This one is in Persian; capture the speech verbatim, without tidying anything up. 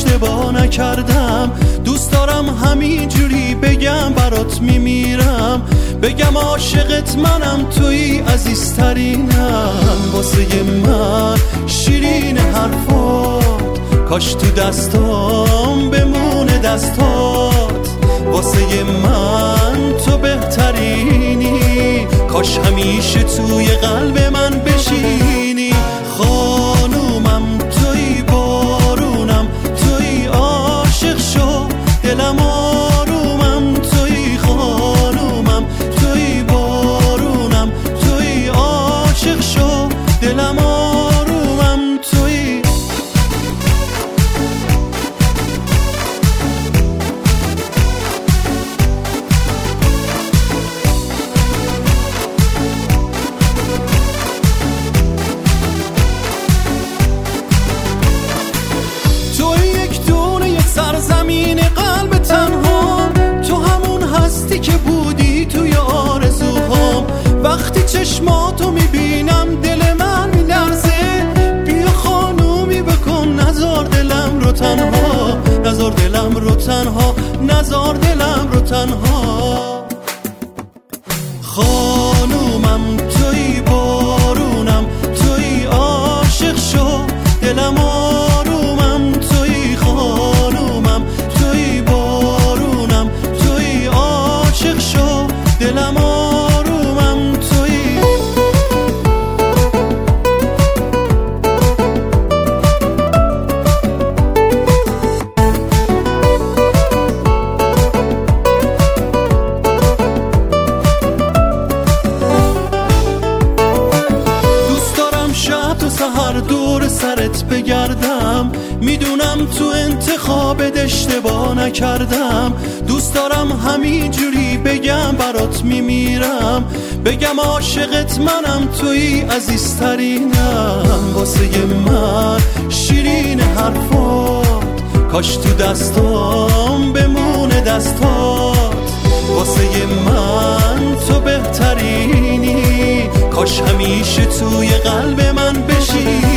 اشتباه نکردم. دوست دارم همینجوری بگم برات میمیرم، بگم عاشقت منم، توی عزیزترینم. واسه من شیرین حرفات، کاش تو دستام بمونه دستات. واسه من تو بهترینی، کاش همیشه توی قلب من بشینی. خانومم توی، بارونم توی، عاشق شو دلم آرومم توی. خانومم توی، بارونم توی، عاشق شو دلم آرومم توی. زمین قلب تنها، تو همون هستی که بودی توی آرزوهام. وقتی چشماتو میبینم دل من میلرزه، بیا خانومی بکن نزار دلم رو تنها، نزار دلم رو تنها، نزار دلم رو تنها. خانومم توی، بارونم توی، عاشق شو دلم آرومم توی. خانومم توی، بارونم توی، عاشق شو دلم آرومم توی. دوست دارم شب تا سحر دور سرت بگردم، میدونم تو انتخابت اشتباه نکردم. دوست دارم همینجوری بگم برات میمیرم، بگم عاشقت منم، توی عزیزترینم. واسه من شیرین حرفات، کاش تو دستام بمونه دستات. واسه من تو بهترینی، کاش همیشه توی قلب من بشی.